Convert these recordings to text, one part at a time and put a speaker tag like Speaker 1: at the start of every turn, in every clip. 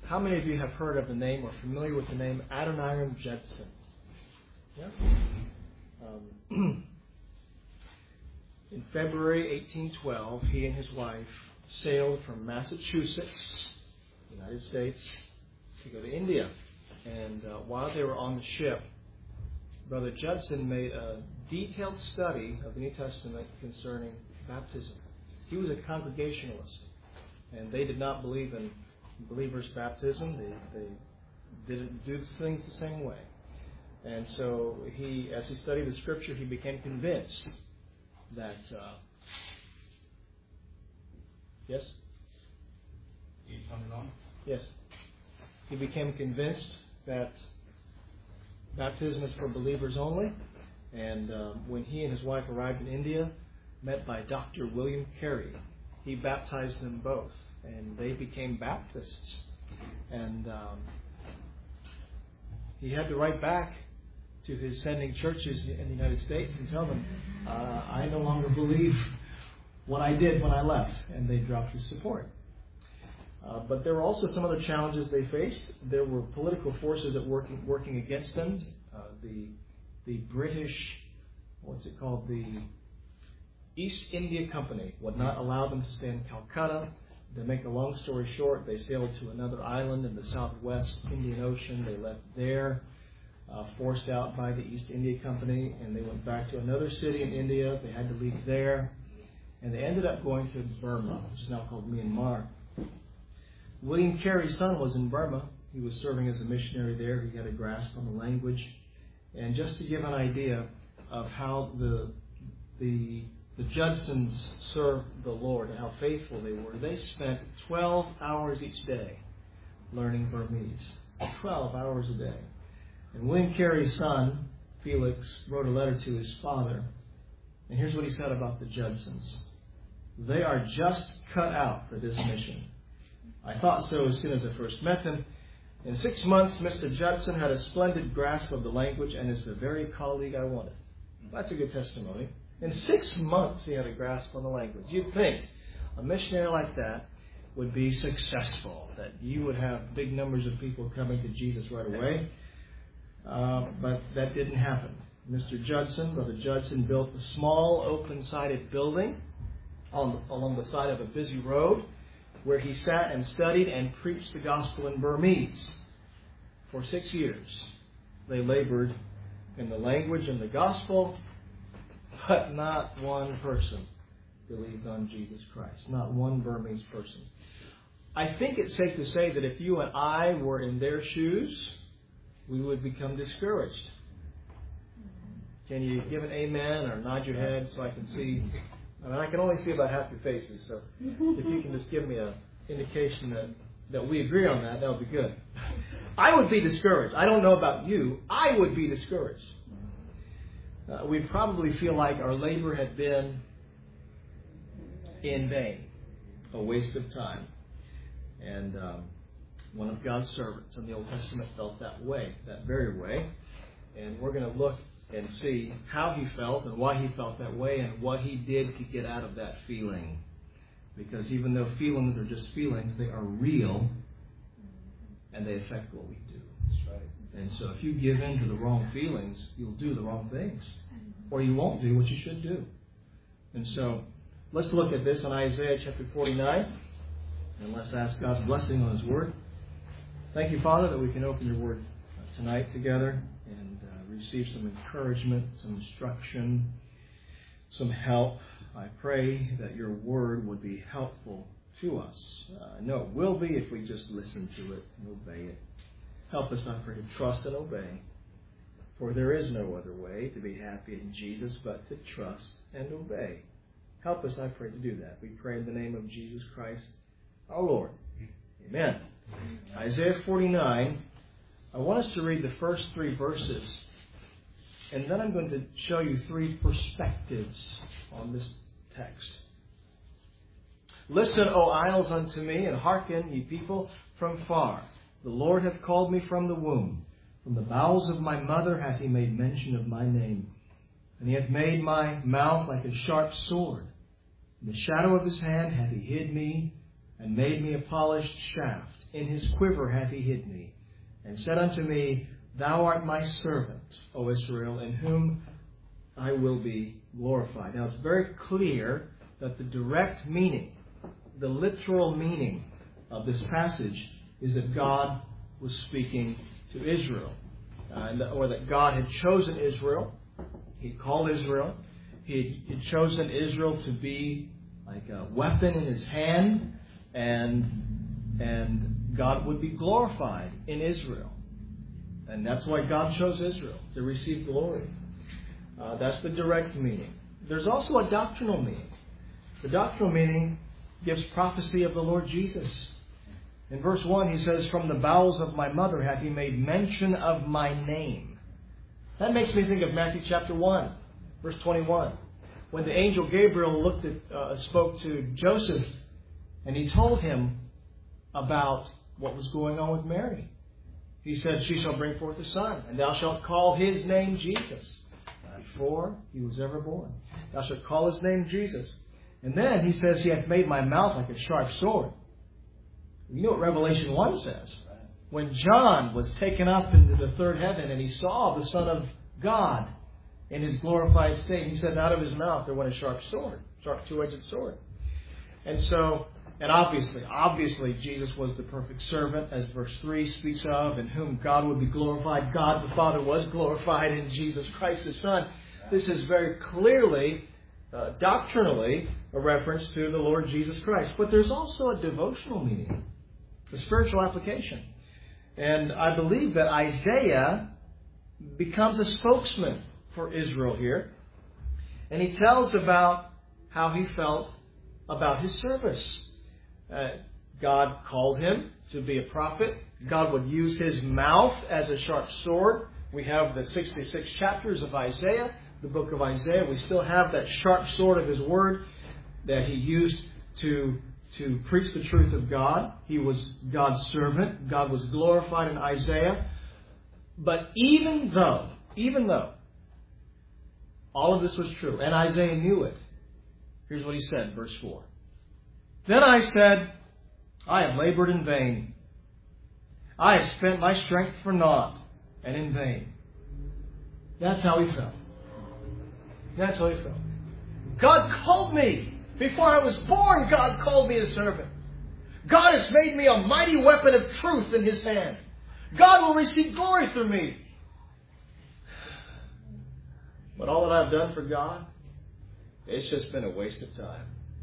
Speaker 1: How many of you have heard of the name or familiar with the name Adoniram Judson? Yeah? In February 1812, he and his wife sailed from Massachusetts, United States, to go to India. And while they were on the ship, Brother Judson made a detailed study of the New Testament concerning baptism. He was a Congregationalist, and they did not believe in believers' baptism. They didn't do things the same way. And so he, as he studied the Scripture, he became convinced that... yes?
Speaker 2: You turn it on?
Speaker 1: Yes. He became convinced that baptism is for believers only. And when he and his wife arrived in India, met by Dr. William Carey, he baptized them both. And they became Baptists. And he had to write back to his sending churches in the United States and tell them, I no longer believe what I did when I left. And they dropped his support. But there were also some other challenges they faced. There were political forces that were working against them. The British, the East India Company would not allow them to stay in Calcutta. To make a long story short, they sailed to another island in the southwest Indian Ocean. They left there, forced out by the East India Company, and they went back to another city in India. They had to leave there, and they ended up going to Burma, which is now called Myanmar. William Carey's son was in Burma. He was serving as a missionary there. He had a grasp on the language. And just to give an idea of how the Judsons served the Lord and how faithful they were, they spent 12 hours each day learning Burmese. 12 hours a day. And William Carey's son, Felix, wrote a letter to his father. And here's what he said about the Judsons. They are just cut out for this mission. I thought so as soon as I first met them. In 6 months, Mr. Judson had a splendid grasp of the language and is the very colleague I wanted. That's a good testimony. In 6 months, he had a grasp on the language. You'd think a missionary like that would be successful, that you would have big numbers of people coming to Jesus right away. But that didn't happen. Brother Judson, built a small, open-sided building along the side of a busy road, where he sat and studied and preached the gospel in Burmese. For 6 years, they labored in the language and the gospel, but not one person believed on Jesus Christ. Not one Burmese person. I think it's safe to say that if you and I were in their shoes, we would become discouraged. Can you give an amen or nod your head so I can see? I mean, I can only see about half your faces, so if you can just give me an indication that we agree on that would be good. I would be discouraged. I don't know about you. I would be discouraged. We'd probably feel like our labor had been in vain, a waste of time. And one of God's servants in the Old Testament felt that way, that very way. And we're going to look and see how he felt and why he felt that way and what he did to get out of that feeling. Because even though feelings are just feelings, they are real and they affect what we do. That's right. And so if you give in to the wrong feelings, you'll do the wrong things. Or you won't do what you should do. And so let's look at this in Isaiah chapter 49. And let's ask God's blessing on His Word. Thank you, Father, that we can open your Word tonight together and receive some encouragement, some instruction, some help. I pray that your Word would be helpful to us. I know it will be if we just listen to it and obey it. Help us, I pray, to trust and obey. For there is no other way to be happy in Jesus but to trust and obey. Help us, I pray, to do that. We pray in the name of Jesus Christ, our Lord. Amen. Isaiah 49. I want us to read the first 3 verses. And then I'm going to show you 3 perspectives on this text. Listen, O isles, unto me, and hearken, ye people, from far. The Lord hath called me from the womb. From the bowels of my mother hath He made mention of my name. And He hath made my mouth like a sharp sword. In the shadow of His hand hath He hid me, and made me a polished shaft. in his quiver hath he hid me, and said unto me, Thou art my servant, O Israel, in whom I will be glorified. Now it's very clear that the direct meaning, the literal meaning of this passage is that God was speaking to Israel, or that God had chosen Israel. He'd called Israel. He had chosen Israel to be like a weapon in his hand, and God would be glorified in Israel. And that's why God chose Israel, to receive glory. That's the direct meaning. There's also a doctrinal meaning. The doctrinal meaning gives prophecy of the Lord Jesus. In verse 1, he says, From the bowels of my mother hath he made mention of my name. That makes me think of Matthew chapter 1, verse 21. When the angel Gabriel spoke to Joseph, and he told him about what was going on with Mary. He said, She shall bring forth a son, and thou shalt call his name Jesus. Before he was ever born. Thou shalt call his name Jesus. And then he says, He hath made my mouth like a sharp sword. You know what Revelation 1 says? When John was taken up into the third heaven and he saw the Son of God in his glorified state, he said, out of his mouth there went a sharp sword, sharp two-edged sword. And obviously, Jesus was the perfect servant, as verse 3 speaks of, in whom God would be glorified. God the Father was glorified in Jesus Christ, His Son. This is very clearly, doctrinally, a reference to the Lord Jesus Christ. But there's also a devotional meaning, a spiritual application. And I believe that Isaiah becomes a spokesman for Israel here. And he tells about how he felt about his service. God called him to be a prophet. God would use his mouth as a sharp sword. We have the 66 chapters of Isaiah, the book of Isaiah. We still have that sharp sword of his word that he used to preach the truth of God. He was God's servant. God was glorified in Isaiah. But even though all of this was true, and Isaiah knew it, here's what he said, verse 4. Then I said, I have labored in vain. I have spent my strength for naught and in vain. That's how he felt. That's how he felt. God called me. Before I was born, God called me a servant. God has made me a mighty weapon of truth in His hand. God will receive glory through me. But all that I've done for God, it's just been a waste of time.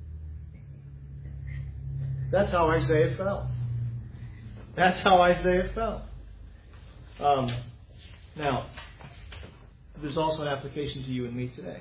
Speaker 1: That's how Isaiah felt. That's how Isaiah felt. Now, there's also an application to you and me today.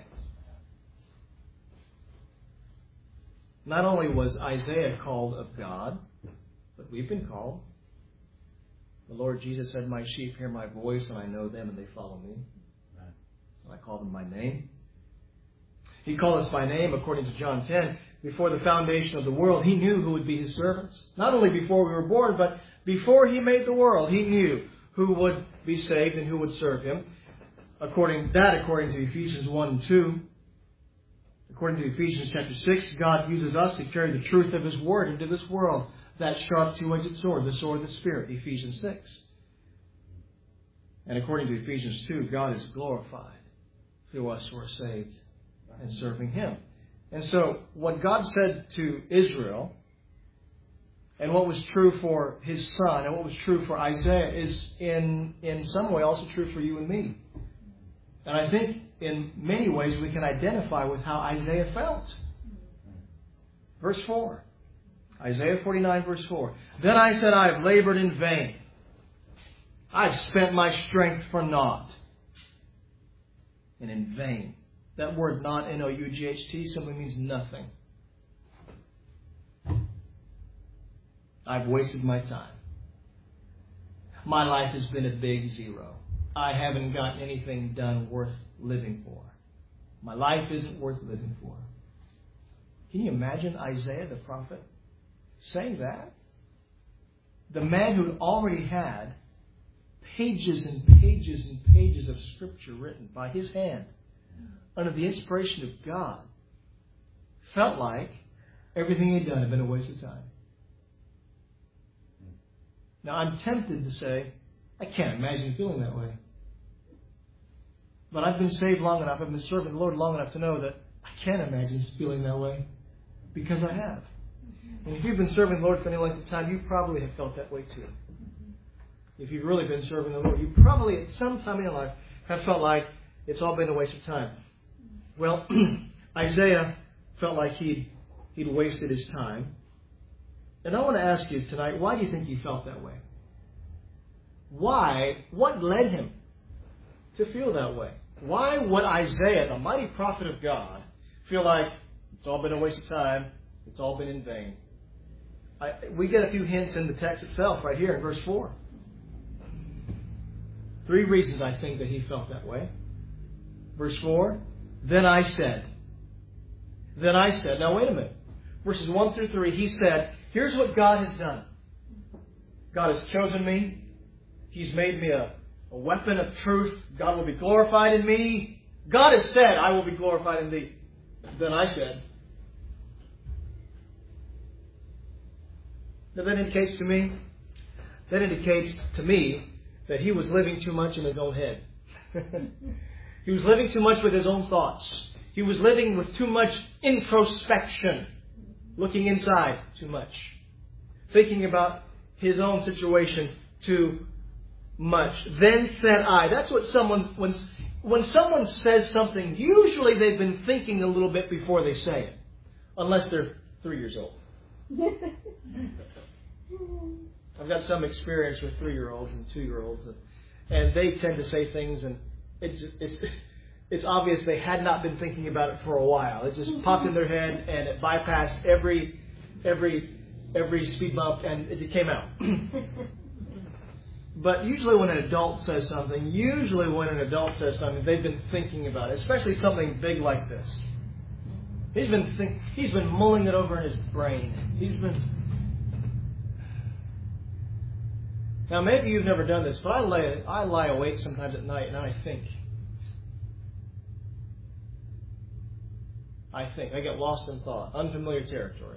Speaker 1: Not only was Isaiah called of God, but we've been called. The Lord Jesus said, My sheep hear my voice, and I know them, and they follow me. So I call them by name. He called us by name, according to John 10. Before the foundation of the world, He knew who would be His servants. Not only before we were born, but before He made the world, He knew who would be saved and who would serve Him. According to Ephesians 1 and 2. According to Ephesians chapter 6, God uses us to carry the truth of His Word into this world. That sharp two-edged sword, the sword of the Spirit, Ephesians 6. And according to Ephesians 2, God is glorified through us who are saved and serving Him. And so, what God said to Israel, and what was true for His Son, and what was true for Isaiah, is in some way also true for you and me. And I think in many ways we can identify with how Isaiah felt. Verse 4. Isaiah 49, verse 4. Then I said, I have labored in vain. I have spent my strength for naught. And in vain. That word not, N-O-U-G-H-T, simply means nothing. I've wasted my time. My life has been a big zero. I haven't gotten anything done worth living for. My life isn't worth living for. Can you imagine Isaiah the prophet saying that? The man who had already had pages and pages and pages of Scripture written by his hand under the inspiration of God felt like everything he'd done had been a waste of time. Now, I'm tempted to say, I can't imagine feeling that way. But I've been saved long enough, I've been serving the Lord long enough to know that I can't imagine feeling that way, because I have. And if you've been serving the Lord for any length of time, you probably have felt that way too. If you've really been serving the Lord, you probably at some time in your life have felt like it's all been a waste of time. Well, Isaiah felt like he'd wasted his time. And I want to ask you tonight, why do you think he felt that way? Why? What led him to feel that way? Why would Isaiah, the mighty prophet of God, feel like it's all been a waste of time, it's all been in vain? We get a few hints in the text itself right here in verse 4. 3 reasons I think that he felt that way. Verse 4, then I said. Then I said. Now wait a minute. Verses 1 through 3, he said, here's what God has done. God has chosen me. He's made me a weapon of truth. God will be glorified in me. God has said, I will be glorified in thee. Then I said. Now that indicates to me that he was living too much in his own head. He was living too much with his own thoughts. He was living with too much introspection. Looking inside too much. Thinking about his own situation too much. Then said I. That's what when someone says something, usually they've been thinking a little bit before they say it. Unless they're 3 years old. I've got some experience with 3-year-olds and 2-year-olds, and they tend to say things, and it's obvious they had not been thinking about it for a while. It just popped in their head, and it bypassed every speed bump, and it came out. But usually when an adult says something, they've been thinking about it, especially something big like this. He's been mulling it over in his brain. Now, maybe you've never done this, but I lie awake sometimes at night and I think. I get lost in thought, unfamiliar territory.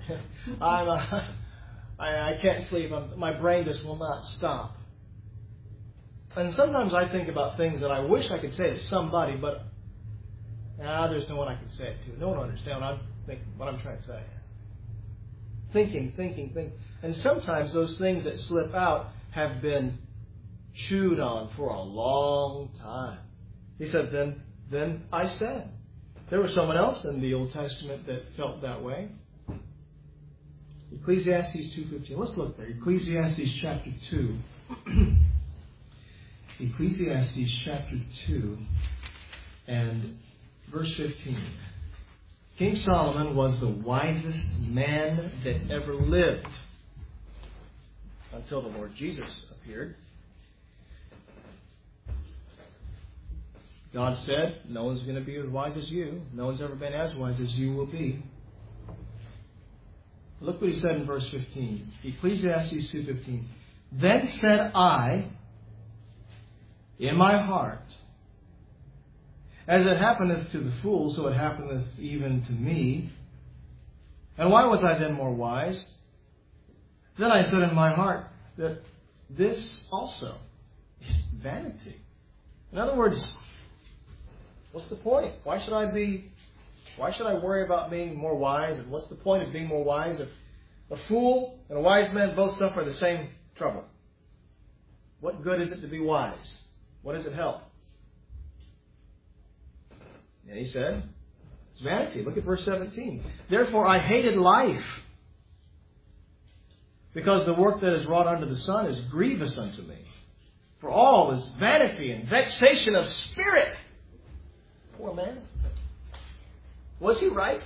Speaker 1: I can't sleep. My brain just will not stop. And sometimes I think about things that I wish I could say to somebody, but there's no one I can say it to. No one will understand what I'm trying to say. Thinking. And sometimes those things that slip out have been chewed on for a long time. He said, then I said. There was someone else in the Old Testament that felt that way. Ecclesiastes 2:15. Let's look there. Ecclesiastes chapter 2. Ecclesiastes chapter 2 and verse 15. King Solomon was the wisest man that ever lived until the Lord Jesus appeared. God said, no one's going to be as wise as you. No one's ever been as wise as you will be. Look what he said in verse 15. Ecclesiastes 2:15. Then said I in my heart, as it happeneth to the fool, so it happeneth even to me. And why was I then more wise? Then I said in my heart that this also is vanity. In other words, what's the point? Why should I worry about being more wise? And what's the point of being more wise if a fool and a wise man both suffer the same trouble? What good is it to be wise? What does it help? And he said, it's vanity. Look at verse 17. Therefore I hated life, because the work that is wrought under the sun is grievous unto me. For all is vanity and vexation of spirit. Poor man. Was he right?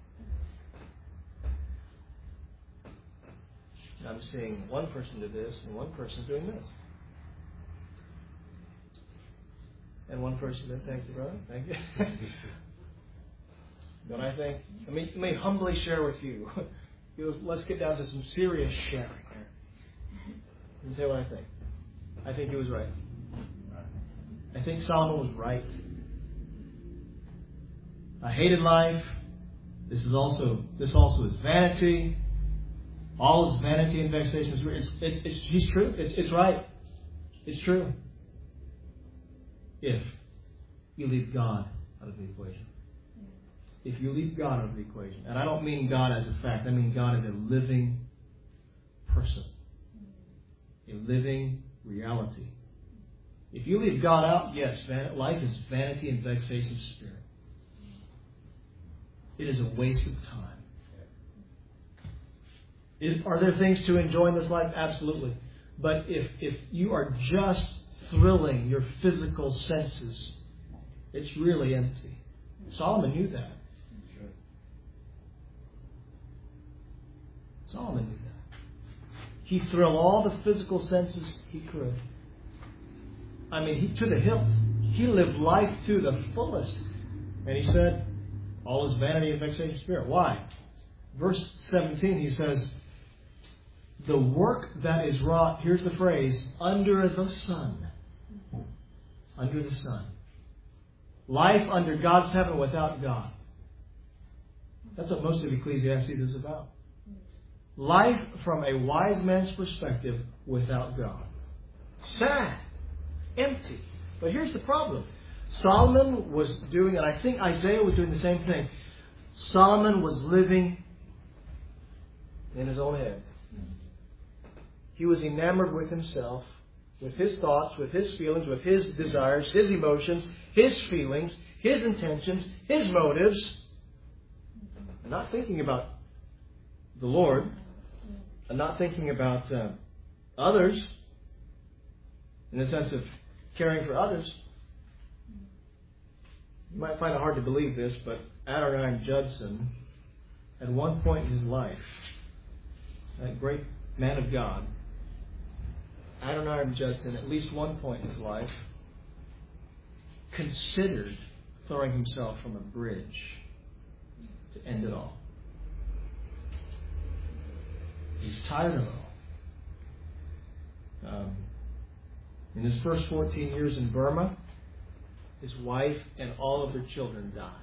Speaker 1: I'm seeing one person do this and one person doing this. And one person did, thank you, brother. Thank you. But I think, let me humbly share with you. Let's get down to some serious sharing here. Let me tell you what I think. I think he was right. I think Solomon was right. I hated life. This also is vanity. All is vanity and vexation. He's true. It's right. It's true. If you leave God out of the equation. If you leave God out of the equation. And I don't mean God as a fact. I mean God as a living person. A living reality. If you leave God out, yes, life is vanity and vexation of spirit. It is a waste of time. Are there things to enjoy in this life? Absolutely. But if you are just thrilling your physical senses, it's really empty. Solomon knew that. Solomon knew that. He thrilled all the physical senses he could. I mean, to the hilt. He lived life to the fullest. And he said, all is vanity and vexation of spirit. Why? Verse 17, he says, the work that is wrought, here's the phrase, under the sun. Under the sun. Life under God's heaven without God. That's what most of Ecclesiastes is about. Life from a wise man's perspective without God. Sad. Empty. But here's the problem. Solomon was doing, and I think Isaiah was doing the same thing. Solomon was living in his own head. He was enamored with himself, with his thoughts, with his feelings, with his desires, his emotions, his feelings, his intentions, his motives. And not thinking about the Lord, and not thinking about others, in the sense of caring for others. You might find it hard to believe this, but Adoniram Judson, at one point in his life, that great man of God, Adoniram Judson, at least one point in his life, considered throwing himself from a bridge to end it all. He's tired of it all. In his first 14 years in Burma, his wife and all of their children died.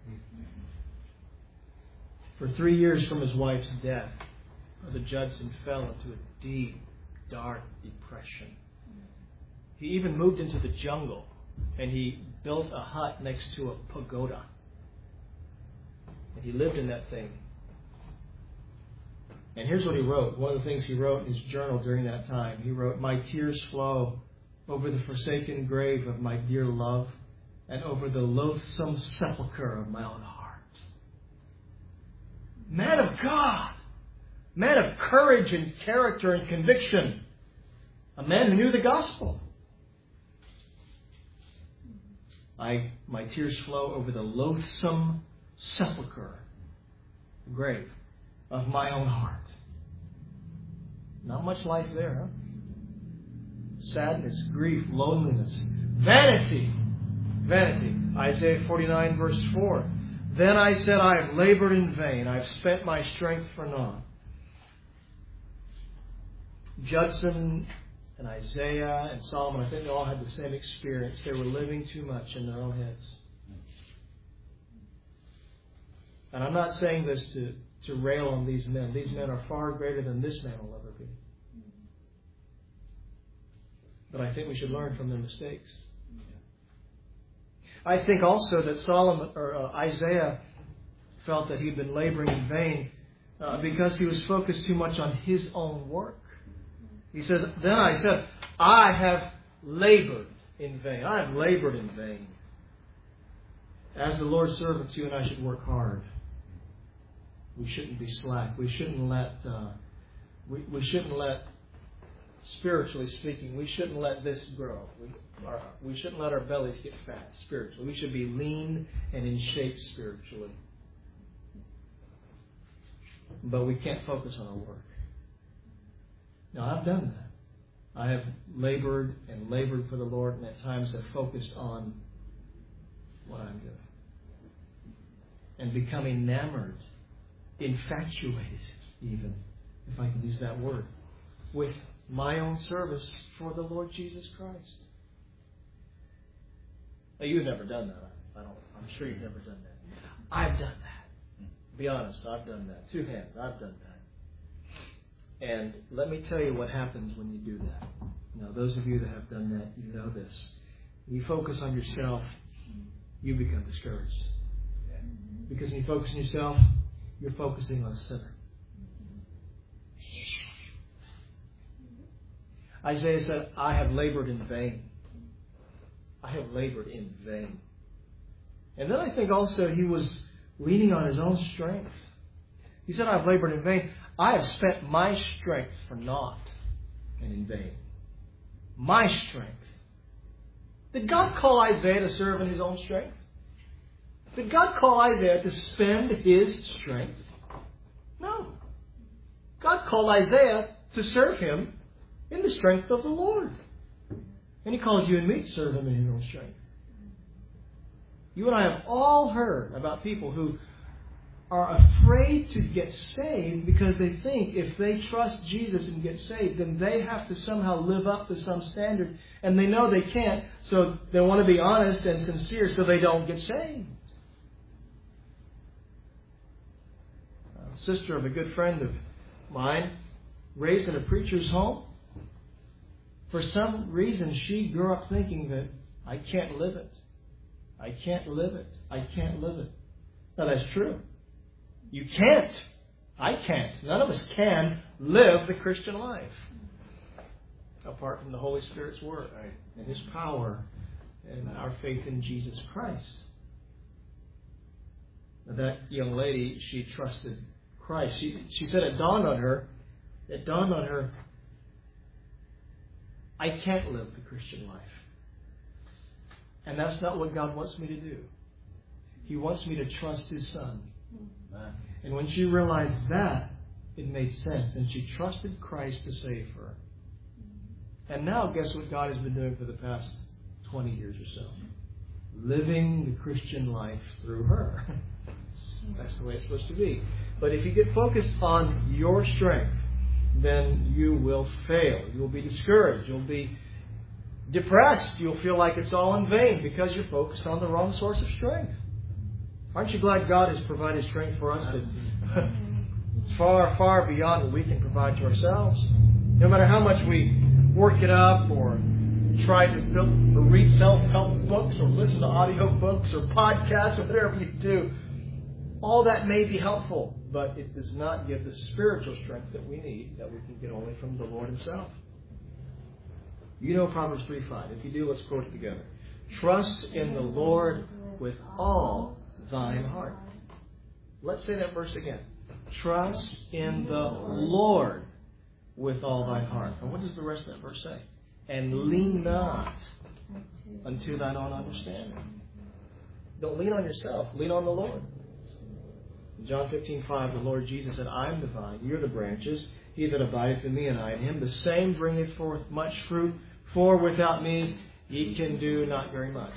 Speaker 1: For 3 years from his wife's death, Brother Judson fell into a deep, dark depression. He even moved into the jungle and he built a hut next to a pagoda. And he lived in that thing. And here's what he wrote. One of the things he wrote in his journal during that time, he wrote, "My tears flow over the forsaken grave of my dear love and over the loathsome sepulchre of my own heart." Man of God. Man of courage and character and conviction. A man who knew the gospel. My tears flow over the loathsome sepulchre, grave of my own heart. Not much life there, huh? Sadness, grief, loneliness, vanity. Vanity. Isaiah 49 verse 4. Then I said, I have labored in vain. I have spent my strength for naught. Judson and Isaiah and Solomon, I think they all had the same experience. They were living too much in their own heads. And I'm not saying this to rail on these men. These men are far greater than this man will ever be. But I think we should learn from their mistakes. I think also that Isaiah felt that he'd been laboring in vain because he was focused too much on his own work. He says, then I said, I have labored in vain. I have labored in vain. As the Lord's servants, you and I should work hard. We shouldn't be slack. We shouldn't let, spiritually speaking, we shouldn't let this grow. We shouldn't let our bellies get fat spiritually. We should be lean and in shape spiritually. But we can't focus on our work. Now, I've done that. I have labored and labored for the Lord, and at times have focused on what I'm doing. And become enamored, infatuated even, if I can use that word, with my own service for the Lord Jesus Christ. Now, you've never done that. I'm sure you've never done that. I've done that. Be honest, I've done that. 2 hands, I've done that. And let me tell you what happens when you do that. Now, those of you that have done that, you know this. You focus on yourself, you become discouraged. Because when you focus on yourself, you're focusing on a sinner. Isaiah said, I have labored in vain. I have labored in vain. And then I think also he was leaning on his own strength. He said, I have labored in vain. I have spent my strength for naught and in vain. My strength. Did God call Isaiah to serve in his own strength? Did God call Isaiah to spend his strength? No. God called Isaiah to serve him in the strength of the Lord. And He calls you and me to serve Him in His own strength. You and I have all heard about people who are afraid to get saved because they think if they trust Jesus and get saved, then they have to somehow live up to some standard. And they know they can't, so they want to be honest and sincere so they don't get saved. A sister of a good friend of mine, raised in a preacher's home. For some reason, she grew up thinking that I can't live it. I can't live it. I can't live it. Now, that's true. You can't. I can't. None of us can live the Christian life apart from the Holy Spirit's work and His power and our faith in Jesus Christ. Now, that young lady, she trusted Christ. She said it dawned on her, I can't live the Christian life. And that's not what God wants me to do. He wants me to trust His Son. And when she realized that, it made sense. And she trusted Christ to save her. And now, guess what God has been doing for the past 20 years or so? Living the Christian life through her. That's the way it's supposed to be. But if you get focused on your strength, then you will fail. You'll be discouraged. You'll be depressed. You'll feel like it's all in vain because you're focused on the wrong source of strength. Aren't you glad God has provided strength for us that it's far, far beyond what we can provide to ourselves? No matter how much we work it up or try to read self-help books or listen to audio books or podcasts or whatever you do, all that may be helpful, but it does not give the spiritual strength that we need, that we can get only from the Lord Himself. You know Proverbs 3:5. If you do, let's quote it together. Trust in the Lord with all thine heart. Let's say that verse again. Trust in the Lord with all thine heart. And what does the rest of that verse say? And lean not unto thine own understanding. Don't lean on yourself. Lean on the Lord. In John 15:5, the Lord Jesus said, I am the vine, ye are the branches. He that abideth in me and I in him, the same bringeth forth much fruit. For without me ye can do not very much.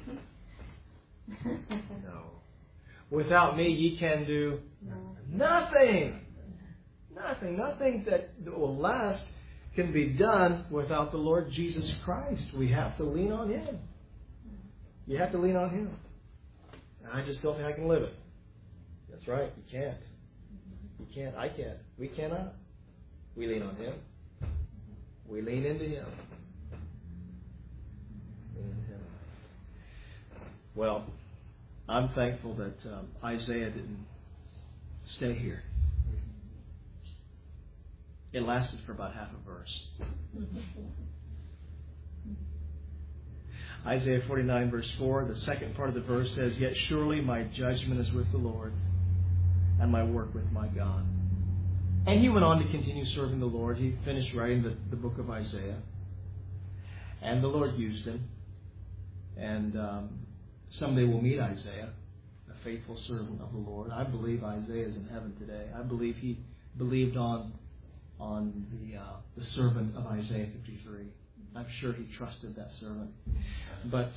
Speaker 1: No. Without me ye can do nothing. Nothing. Nothing that will last can be done without the Lord Jesus Christ. We have to lean on Him. You have to lean on Him. I just don't think I can live it. That's right. You can't. You can't. I can't. We cannot. We lean on Him. We lean into Him. Lean into Him. Well, I'm thankful that Isaiah didn't stay here. It lasted for about half a verse. Isaiah 49 verse 4, the second part of the verse says, Yet surely my judgment is with the Lord, and my work with my God. And he went on to continue serving the Lord. He finished writing the book of Isaiah. And the Lord used him. And someday we'll meet Isaiah, a faithful servant of the Lord. I believe Isaiah is in heaven today. I believe he believed on the servant of Isaiah 53. I'm sure he trusted that servant. But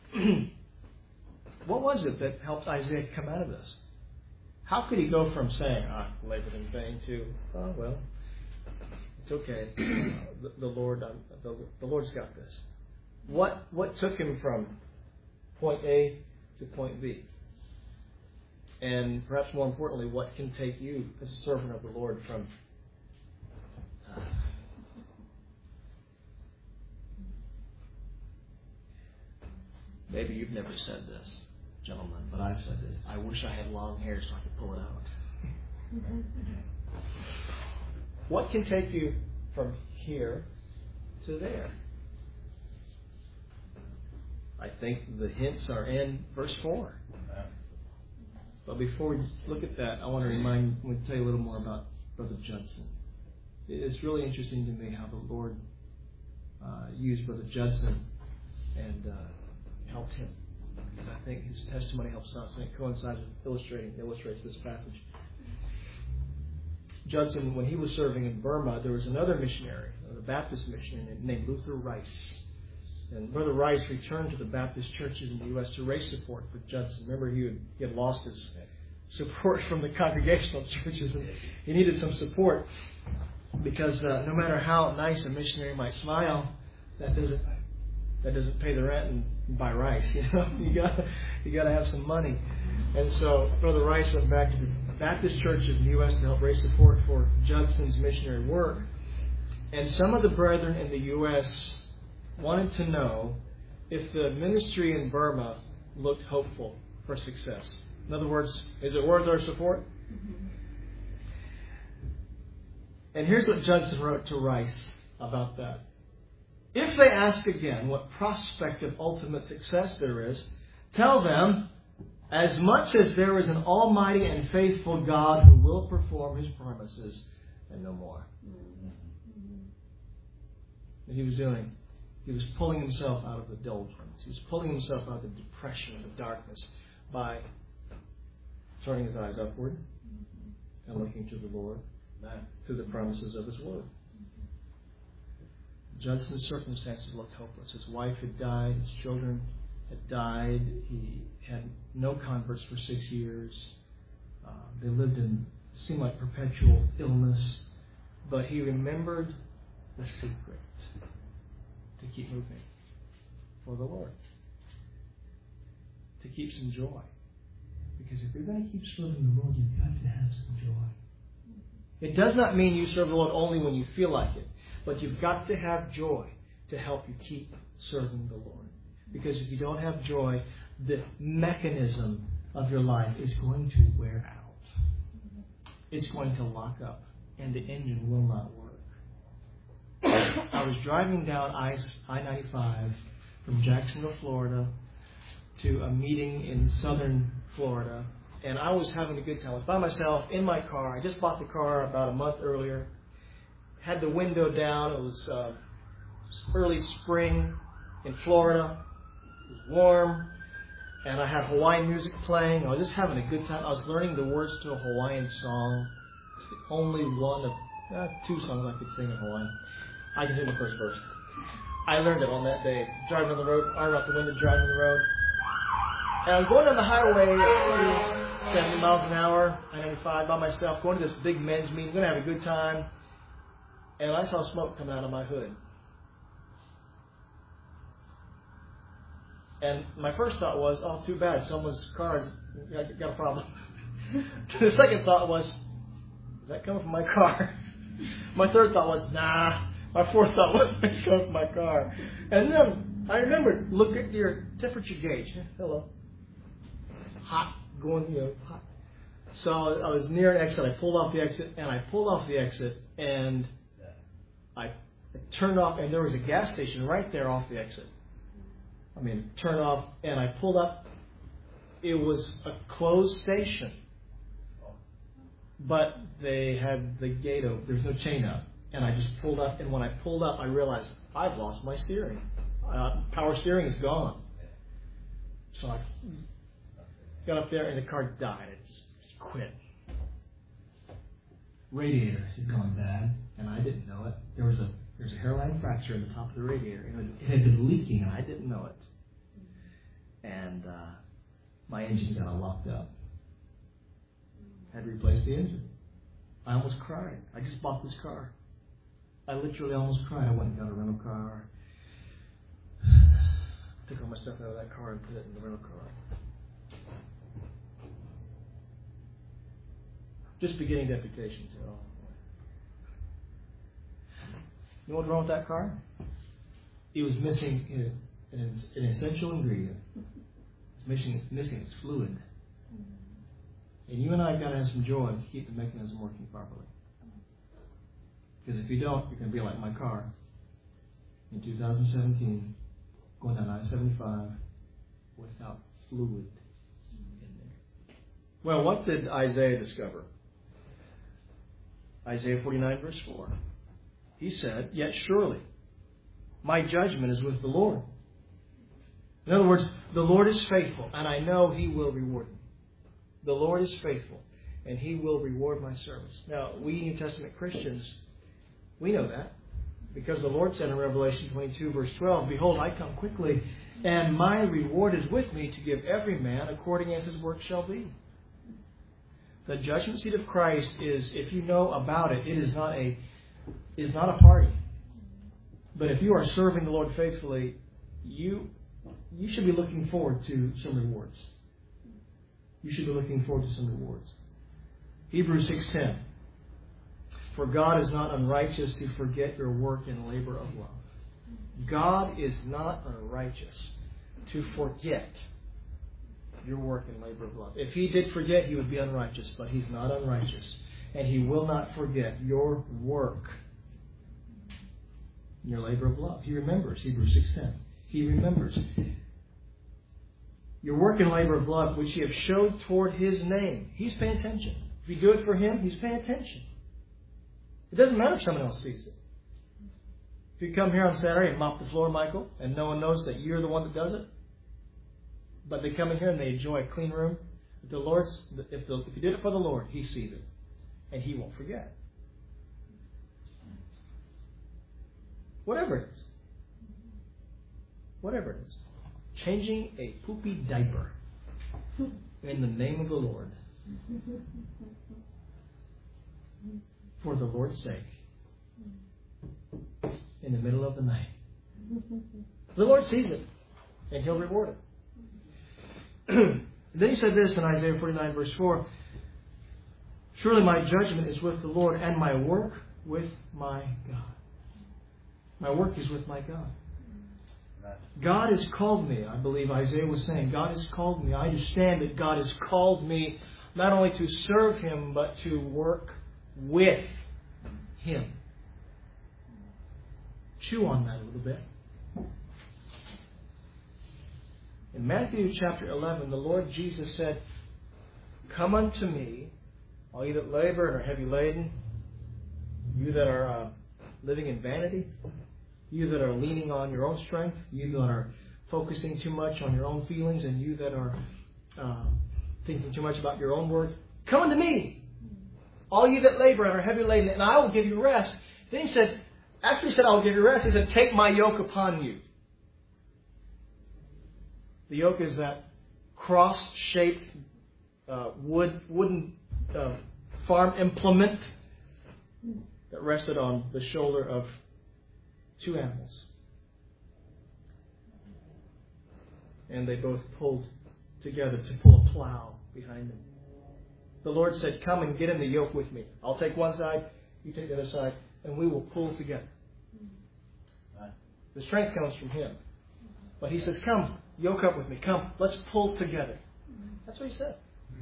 Speaker 1: what was it that helped Isaiah come out of this? How could he go from saying, labored in vain, to, oh, well, it's okay. The Lord's got this. What took him from point A to point B? And perhaps more importantly, what can take you as a servant of the Lord from Maybe you've never said this, gentlemen, but I've said this. I wish I had long hair so I could pull it out. What can take you from here to there? I think the hints are in verse 4. But before we look at that, I want to tell you a little more about Brother Judson. It's really interesting to me how the Lord used Brother Judson and helped him. Because I think his testimony helps us, and it coincides with illustrates this passage. Judson, when he was serving in Burma, there was another missionary, a Baptist missionary named Luther Rice. And Brother Rice returned to the Baptist churches in the U.S. to raise support for Judson. Remember, he had lost his support from the congregational churches, and he needed some support because no matter how nice a missionary might smile, that doesn't pay the rent and buy rice. You got to have some money. And so Brother Rice went back to the Baptist churches in the U.S. to help raise support for Judson's missionary work. And some of the brethren in the U.S. wanted to know if the ministry in Burma looked hopeful for success. In other words, is it worth our support? And here's what Judson wrote to Rice about that. If they ask again what prospect of ultimate success there is, tell them, as much as there is an almighty and faithful God who will perform His promises and no more. What he was doing, he was pulling himself out of the doldrums. He was pulling himself out of the depression and the darkness by turning his eyes upward and looking to the Lord through the promises of His Word. Judson's circumstances looked hopeless. His wife had died. His children had died. He had no converts for 6 years. They lived in, seemed like, perpetual illness. But he remembered the secret to keep moving for the Lord. To keep some joy. Because if you're going to keep serving the Lord, you've got to have some joy. It does not mean you serve the Lord only when you feel like it. But you've got to have joy to help you keep serving the Lord. Because if you don't have joy, the mechanism of your life is going to wear out. It's going to lock up. And the engine will not work. I was driving down I-95 from Jacksonville, Florida, to a meeting in southern Florida. And I was having a good time. I was by myself in my car. I just bought the car about a month earlier. Had the window down. It was early spring in Florida. It was warm. And I had Hawaiian music playing. I was just having a good time. I was learning the words to a Hawaiian song. It's the only one of 2 songs I could sing in Hawaiian. I can sing the first verse. I learned it on that day. Driving on the road, arm out the window, driving on the road. And I'm going on the highway at 70 miles an hour, I-95 by myself, going to this big men's meeting, going to have a good time. And I saw smoke coming out of my hood. And my first thought was, oh, too bad, someone's car's got a problem. The second thought was, is that coming from my car? My third thought was, nah. My fourth thought was, it's coming from my car. And then I remembered, look at your temperature gauge. Hello. Hot, going, hot. So I was near an exit. I pulled off the exit, and I turned off, and there was a gas station right there off the exit. Turned off, and I pulled up. It was a closed station, but they had the gate open. There's no chain up, and I just pulled up. And when I pulled up, I realized I've lost my steering. Power steering is gone. So I got up there, and the car died. It just quit. Radiator had gone bad, and I didn't know it. There was a hairline fracture in the top of the radiator. It had been leaking, and I didn't know it. And my engine got locked up. Had to replace the engine. I almost cried. I just bought this car. I literally almost cried. I went and got a rental car. Took all my stuff out of that car and put it in the rental car. Just beginning deputation, too. You know what's wrong with that car? It was missing an essential ingredient. It's missing its fluid. And you and I have got to have some joy to keep the mechanism working properly. Because if you don't, you're going to be like my car in 2017, going down I-75 without fluid in there. Well, what did Isaiah discover? Isaiah 49, verse 4. He said, "Yet surely my judgment is with the Lord." In other words, the Lord is faithful, and I know He will reward me. The Lord is faithful, and He will reward my service. Now, we New Testament Christians, we know that, because the Lord said in Revelation 22, verse 12, "Behold, I come quickly, and my reward is with me to give every man according as his work shall be." The judgment seat of Christ is, if you know about it, it is not a party. But if you are serving the Lord faithfully, you should be looking forward to some rewards. You should be looking forward to some rewards. Hebrews 6:10. "For God is not unrighteous to forget your work and labor of love." God is not unrighteous to forget your work and labor of love. If He did forget, He would be unrighteous, but He's not unrighteous. And He will not forget your work and your labor of love. He remembers, Hebrews 6:10. He remembers your work and labor of love, which you have showed toward His name. He's paying attention. If you do it for Him, He's paying attention. It doesn't matter if someone else sees it. If you come here on Saturday and mop the floor, Michael, and no one knows that you're the one that does it, but they come in here and they enjoy a clean room, if you did it for the Lord, He sees it, and He won't forget. Whatever it is. Whatever it is. Changing a poopy diaper in the name of the Lord. For the Lord's sake. In the middle of the night. The Lord sees it. And He'll reward it. Then He said this in Isaiah 49 verse 4. "Surely my judgment is with the Lord, and my work with my God." My work is with my God. God has called me. I believe Isaiah was saying, God has called me. I understand that God has called me not only to serve Him, but to work with Him. Chew on that a little bit. In Matthew chapter 11, the Lord Jesus said, "Come unto me, all you that labor and are heavy laden, you that are living in vanity, you that are leaning on your own strength, you that are focusing too much on your own feelings, and you that are thinking too much about your own work. Come unto me, all you that labor and are heavy laden, and I will give you rest." Then He said, after He said, "I will give you rest," He said, "Take my yoke upon you." The yoke is that cross-shaped wooden farm implement that rested on the shoulder of two animals. And they both pulled together to pull a plow behind them. The Lord said, "Come and get in the yoke with me. I'll take one side, you take the other side, and we will pull together." The strength comes from Him. But He says, "Come, yoke up with me. Come, let's pull together." That's what He said.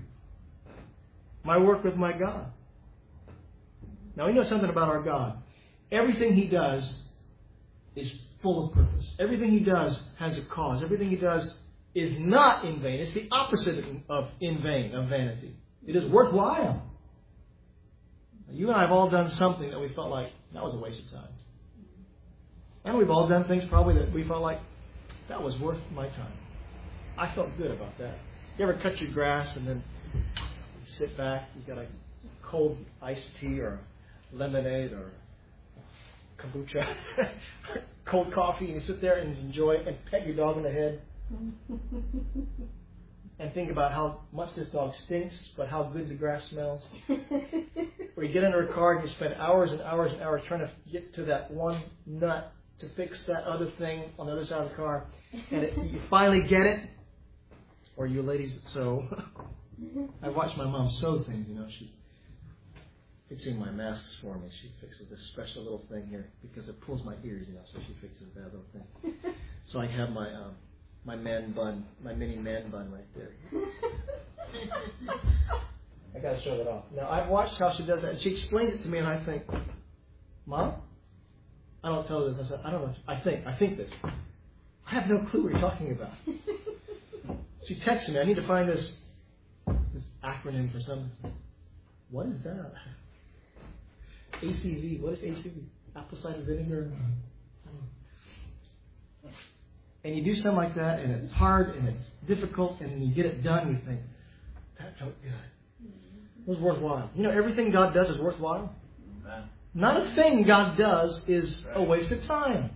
Speaker 1: My work with my God. Now, we know something about our God. Everything He does is full of purpose. Everything He does has a cause. Everything He does is not in vain. It's the opposite of in vain, of vanity. It is worthwhile. You and I have all done something that we felt like, that was a waste of time. And we've all done things probably that we felt like, that was worth my time. I felt good about that. You ever cut your grass and then you sit back, you got a cold iced tea or lemonade or kombucha, cold coffee, and you sit there and enjoy it and pet your dog in the head and think about how much this dog stinks, but how good the grass smells. Or you get into a car and you spend hours and hours and hours trying to get to that one nut to fix that other thing on the other side of the car, and you finally get it. Or you ladies that sew. I watched my mom sew things, fixing my masks for me. She fixes this special little thing here because it pulls my ears, so she fixes that little thing. So I have my my man bun, my mini man bun right there. I got to show that off. Now, I've watched how she does that, and she explains it to me, and I think, Mom? I don't tell her this. I said, I don't know. I think this. I have no clue what you're talking about. She texted me, I need to find this acronym for something. What is that? ACV. What is ACV? Apple cider vinegar. And you do something like that, and it's hard, and it's difficult, and you get it done, and you think, that felt good. It was worthwhile. Everything God does is worthwhile. Not a thing God does is a waste of time.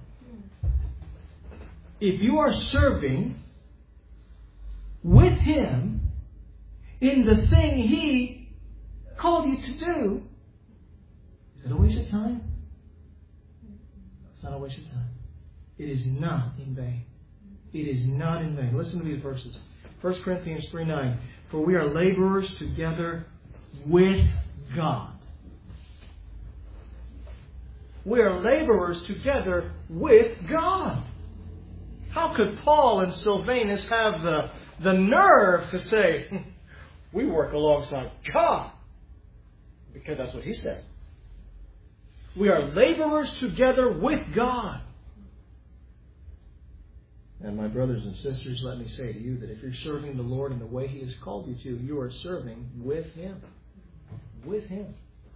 Speaker 1: If you are serving with Him in the thing He called you to do, is it a waste of time? It's not a waste of time. It is not in vain. It is not in vain. Listen to these verses. 1 Corinthians 3:9. For we are laborers together with God. We are laborers together with God. How could Paul and Silvanus have the nerve to say, we work alongside God? Because that's what he said. We are laborers together with God. And my brothers and sisters, let me say to you that if you're serving the Lord in the way He has called you to, you are serving with Him. With Him.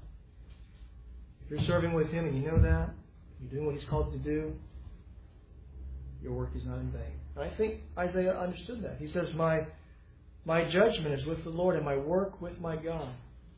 Speaker 1: If you're serving with Him and you know that, you're doing what He's called you to do, your work is not in vain. And I think Isaiah understood that. He says, my judgment is with the Lord and my work with my God.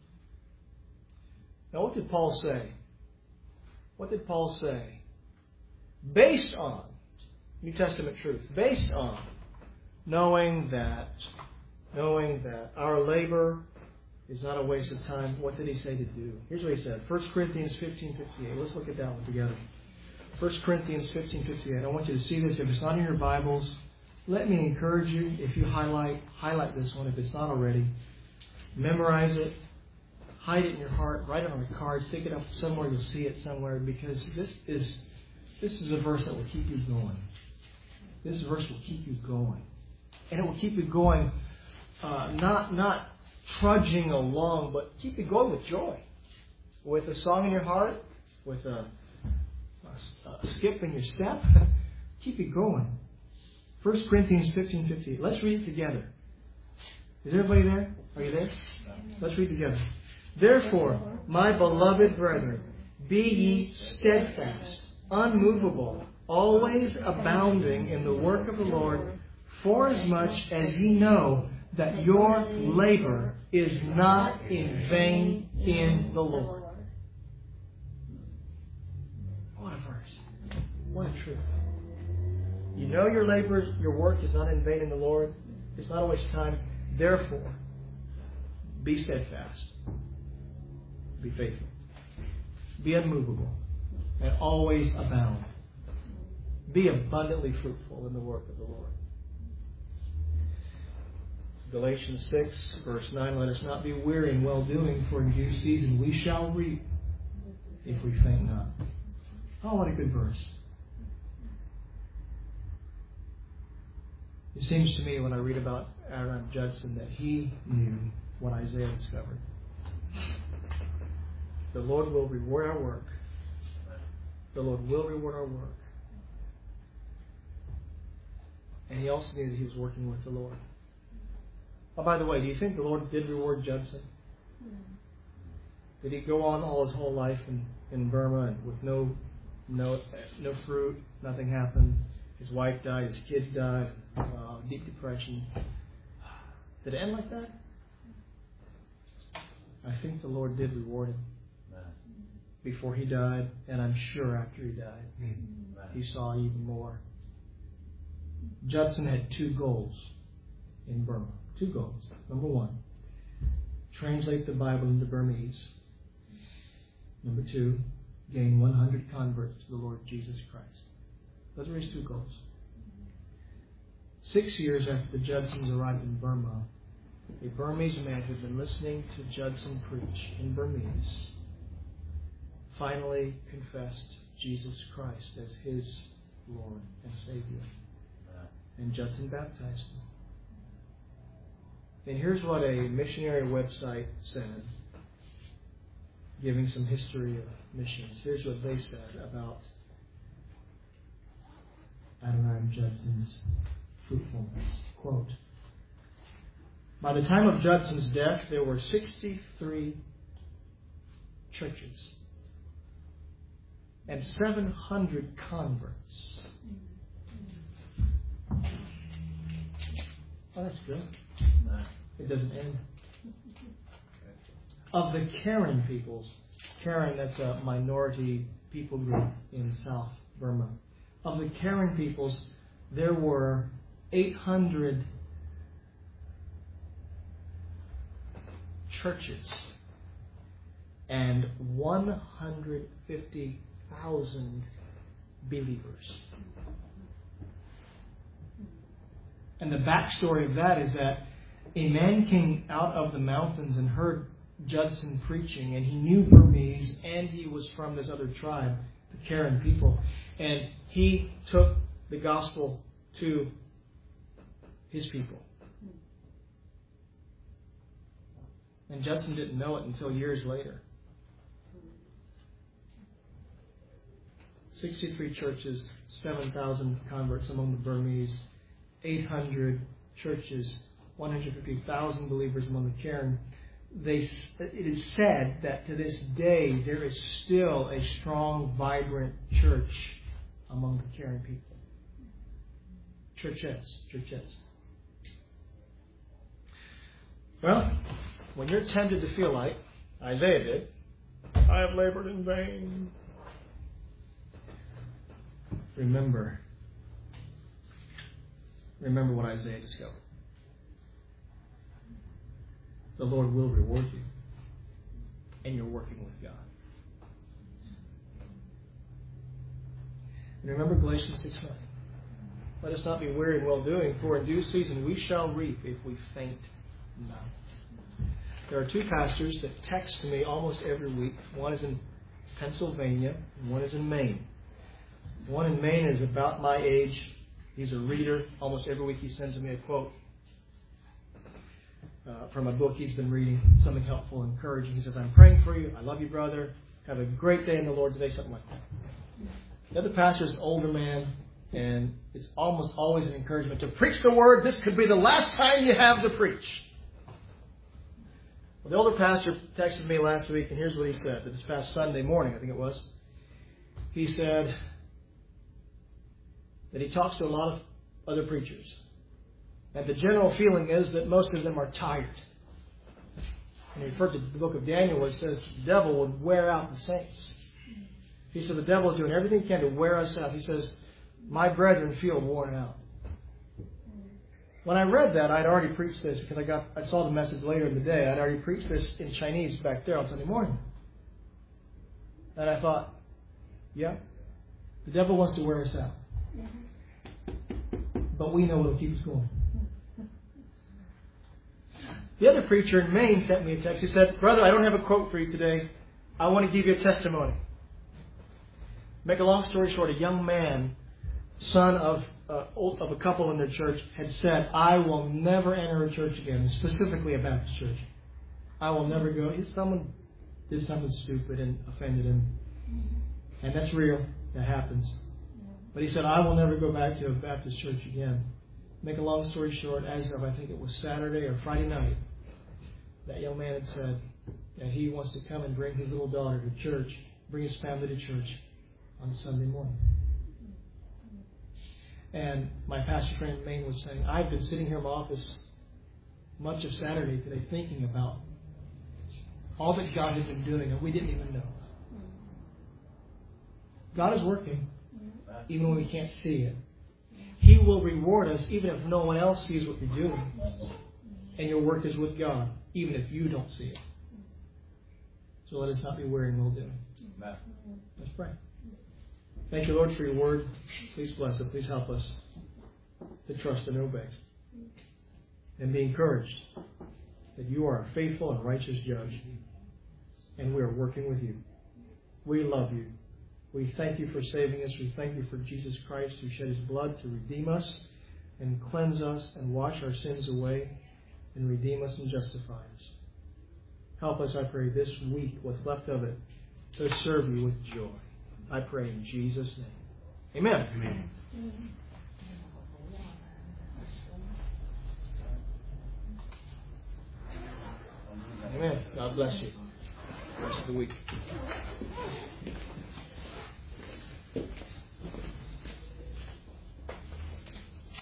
Speaker 1: Now what did Paul say? What did Paul say? Based on New Testament truth. Based on knowing that our labor is not a waste of time. What did he say to do? Here's what he said. 1 Corinthians 15:58. Let's look at that one together. 1 Corinthians 15:58. I want you to see this. If it's not in your Bibles, let me encourage you. If you highlight this one. If it's not already, memorize it. Hide it in your heart. Write it on a card. Stick it up somewhere. You'll see it somewhere, because this is a verse that will keep you going. This verse will keep you going, and it will keep you going. Not trudging along, but keep you going with joy, with a song in your heart, with a skip in your step. Keep it going. 1 Corinthians 15:58. Let's read it together. Is everybody there? Are you there? Let's read together. Therefore, my beloved brethren, be ye steadfast, unmovable, always abounding in the work of the Lord, forasmuch as ye know that your labor is not in vain in the Lord. What a verse. What a truth. You know your labor, your work is not in vain in the Lord. It's not a waste of time. Therefore, be steadfast. Be faithful. Be unmovable. And always abound. Be abundantly fruitful in the work of the Lord. Galatians 6, verse 9, let us not be weary in well-doing, for in due season we shall reap if we faint not. Oh, what a good verse. It seems to me when I read about Aaron Judson that he knew what Isaiah discovered. The Lord will reward our work. The Lord will reward our work. And he also knew that he was working with the Lord. Oh, by the way, do you think the Lord did reward Judson? Did he go on all his whole life in Burma and with no fruit? Nothing happened. His wife died. His kids died. Deep depression. Did it end like that? I think the Lord did reward him before he died, and I'm sure after he died, he saw even more. Judson had 2 goals in Burma. 2 goals. Number 1, translate the Bible into Burmese. Number 2, gain 100 converts to the Lord Jesus Christ. Those were his 2 goals. 6 years after the Judsons arrived in Burma, a Burmese man who had been listening to Judson preach in Burmese finally confessed Jesus Christ as his Lord and Savior. And Judson baptized him. And here's what a missionary website said, giving some history of missions. Here's what they said about Adoniram Judson's fruitfulness. Quote, by the time of Judson's death, there were 63 churches and 700 converts. Oh, that's good. It doesn't end. Of the Karen peoples, Karen, that's a minority people group in South Burma. Of the Karen peoples, there were 800 churches and 150,000 believers. And the backstory of that is that a man came out of the mountains and heard Judson preaching, and he knew Burmese, and he was from this other tribe, the Karen people. And he took the gospel to his people. And Judson didn't know it until years later. 63 churches, 7,000 converts among the Burmese, 800 churches, 150,000 believers among the Karen. It is said that to this day there is still a strong, vibrant church among the Karen people. Churches. Well, when you're tempted to feel like Isaiah did, I have labored in vain, remember what Isaiah discovered. The Lord will reward you, and you're working with God. And remember Galatians 6:9. Let us not be weary in well-doing, for in due season we shall reap if we faint not. There are two pastors that text me almost every week. One is in Pennsylvania, and one is in Maine. The one in Maine is about my age. He's a reader. Almost every week he sends me a quote from a book he's been reading, something helpful and encouraging. He says, I'm praying for you. I love you, brother. Have a great day in the Lord today, something like that. The other pastor is an older man, and it's almost always an encouragement to preach the word. This could be the last time you have to preach. Well, the older pastor texted me last week, and here's what he said. This past Sunday morning, I think it was. He said that he talks to a lot of other preachers. And the general feeling is that most of them are tired. And he referred to the book of Daniel where it says the devil would wear out the saints. He said the devil is doing everything he can to wear us out. He says, my brethren feel worn out. When I read that, I'd already preached this because I saw the message later in the day. I'd already preached this in Chinese back there on Sunday morning. And I thought, yeah, the devil wants to wear us out. But we know what'll keep us going. The other preacher in Maine sent me a text. He said, brother, I don't have a quote for you today. I want to give you a testimony. Make a long story short, a young man, son of a couple in their church, had said, I will never enter a church again, specifically a Baptist church. I will never go. Someone did something stupid and offended him. And that's real. That happens. But he said, I will never go back to a Baptist church again. Make a long story short, as of I think it was Saturday or Friday night, that young man had said that he wants to come and bring his little daughter to church, bring his family to church on Sunday morning. And my pastor friend in Maine was saying, I've been sitting here in my office much of Saturday today thinking about all that God had been doing and we didn't even know. God is working even when we can't see it. He will reward us even if no one else sees what you're doing. And your work is with God, even if you don't see it. So let us not be weary in well-doing. Let's pray. Thank you, Lord, for your word. Please bless it. Please help us to trust and obey. And be encouraged that you are a faithful and righteous judge. And we are working with you. We love you. We thank you for saving us. We thank you for Jesus Christ who shed his blood to redeem us and cleanse us and wash our sins away and redeem us and justify us. Help us, I pray, this week, what's left of it, to serve you with joy. I pray in Jesus' name. Amen.
Speaker 2: Amen.
Speaker 1: Amen. God bless you. Rest of the week.